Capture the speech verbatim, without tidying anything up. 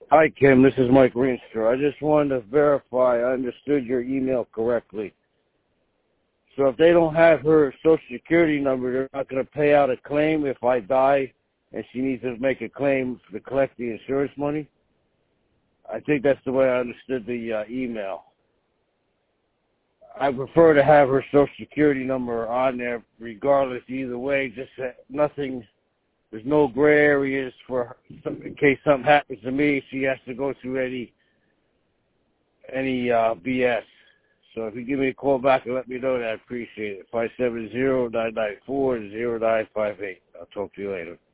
Hi, Kim. This is Mike Reinster. I just wanted to verify I understood your email correctly. So if they don't have her Social Security number, they're not going to pay out a claim if I die and she needs to make a claim to collect the insurance money? I think that's the way I understood the uh, email. I prefer to have her Social Security number on there regardless either way, just that nothing, there's no gray areas for some, in case something happens to me, she has to go through any, any uh, B S. So if you give me a call back and let me know that, I appreciate it. five seven zero, nine nine four, zero nine five eight. I'll talk to you later.